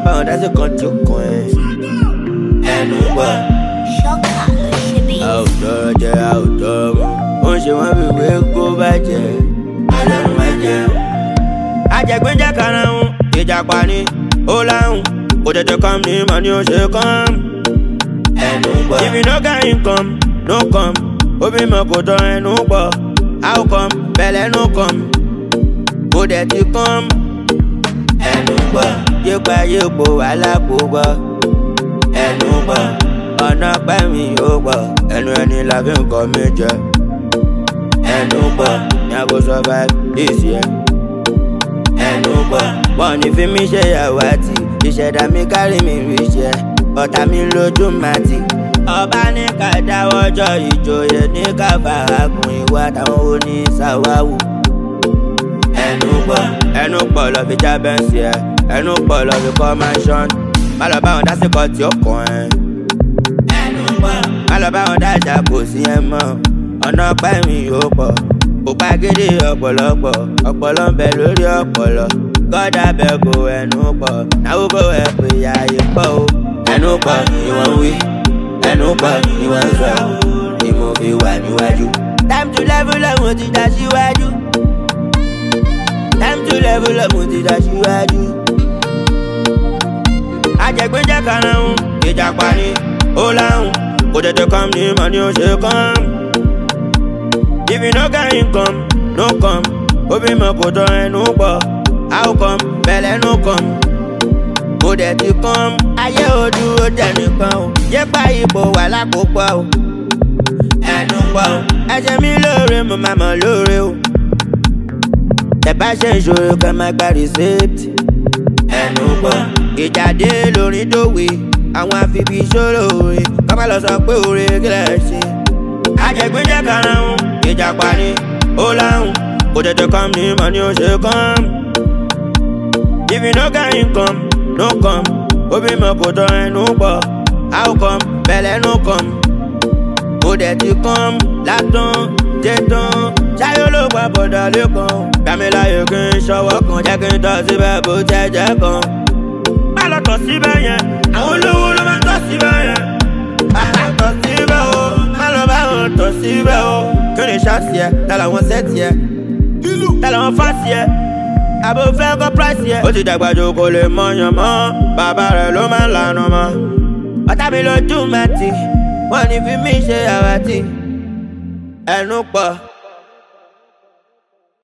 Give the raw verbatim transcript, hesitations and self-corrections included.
bá wọn dá sí kan tí ó kàn ẹ́. Ẹnu gbọ́. Ṣọ́kà ló ṣe bí. Àwùjọ jẹ àwùjọ mu. Ó ń ṣe wọ́n bí ìwé kó bàjẹ́. Ọlọ́run máa jẹ́. Àjẹgbẹ́jẹ́ karahun, ìjàpá ni ó láhùn. Kò tètè kàn ní mọ̀ ní ó ṣe kàn. Ẹnu gbọ́. If you no get income, no come. Obi mọ̀ kò tọ́ ẹnu pọ̀. How come? Bẹ̀lẹ̀ no come. Kò dẹ̀ ti come. Ẹnu gbọ́. Yípa yípo wàhálà kò gbọ́. Ẹnu gbọ́. Ọ̀nà pẹ̀mí yóò gbọ́. Ẹnu ẹni la fi ń kọ́ mi jẹ. Ẹnu gbọ́. Ní a kò survive this year. Ẹnu gbọ́. Wọ́n ní fi mí ṣe àwátì. Ìṣẹ̀dá mi kárí mi rí iṣẹ́. Ọ̀tá mi lójú màtì. Ọba ní ká dáwọ́jọ́ ìjòyè ní ká fàákùn ìwà táwọn oní ṣàwáwù. Ẹnu gbọ́. Ẹnu pọ̀ lọ fi já bẹ́ǹsì ẹ̀. Ẹnu pọ̀ lọ fi kọ́ mansion. Má lọ bá wọn dá síkọ̀ tí ó kàn ẹ́. Ẹnu gbọ́. Má lọ bá wọn dá ìjà kò sí ẹ mọ́. Ọ̀nà pẹ̀mí yóò pọ̀. Kò pàgídí ọ̀pọ̀lọpọ̀. Ọ̀pọ̀lọ ń bẹ lórí ọ̀pọ̀lọ. Gọ́dà bẹ́gò ẹnu pọ̀. Náwó bò ẹ pé ààyè pọ̀ o. Ẹnu pọ̀ ìwọ̀n wí. Ẹnu pọ̀ ìwọ̀n sọ. Ni mo fi wà níwájú. Time to level up mo ti dá síwájú. Time to level up mo ti dá síwájú. Àjẹgbẹ́jẹ́ karahun, ìjàpá ni ó láhùn. Kò tètè kàn ní mọ̀ ní ó ṣe kàn. If you no get income, no come. Obi mọ̀ kò tọ́ ẹnu pọ̀. How come? Bẹ̀lẹ̀ no come. Kò dẹ̀ ti come. Ayé ojú ó jẹ́ nìkan o. Yépa ipò wà lákòópọ̀ o. Ẹnu pọ̀ o. Ẹ̀ṣẹ̀ mi lóore mo máa mọ̀ lóore o. Tẹ̀ bá ṣe ìṣòro kan máa gba receipt. Ẹnu pọ̀. Ìjàdé lórin dòwe. Àwọn àfibí ìṣòro òre. Kọ́ má lọ sọ pé òre kílẹ̀ ṣe. Àjẹgbẹ́jẹ́ karahun, ìjàpá ni ó láhùn. Kò tètè kàn ní mọ̀ ní ó ṣe kàn. If you no get income, no come. Obi mọ̀ kò tọ́ ẹnu pọ̀. How come? Bẹ̀lẹ̀ no come. Kò dẹ̀ ti come. Látàn, jẹ́tàn. Ṣáyó ló gba bọ̀dà lẹ́kàn. Gbàmíláyè kí n ṣọwọ́ kan. Jẹ́ kí n tọ́ síbẹ̀ bó jẹ́ jẹ́ kan. Má lọ tọ̀ síbẹ̀ yẹn. Àwọn olówó ló máa ń tọ̀ síbẹ̀ yẹn. Má tọ̀ síbẹ̀ o. Má lọ bá wọn tọ̀ síbẹ̀ o. Kí ni ṣáàṣì ẹ? Ta làwọn sẹ́ẹ̀tì ẹ? Ta làwọn fásì ẹ? Àbò fẹ́ kọ́ price yẹ. Ó ti dàgbà jù kò lè mọyàn mọ́. Bàbá rẹ̀ ló máa ń lànà mọ́. Ọ̀tá mi lójú màtì. Wọ́n ní fi mí ṣe àwátì. Ẹnu pọ̀.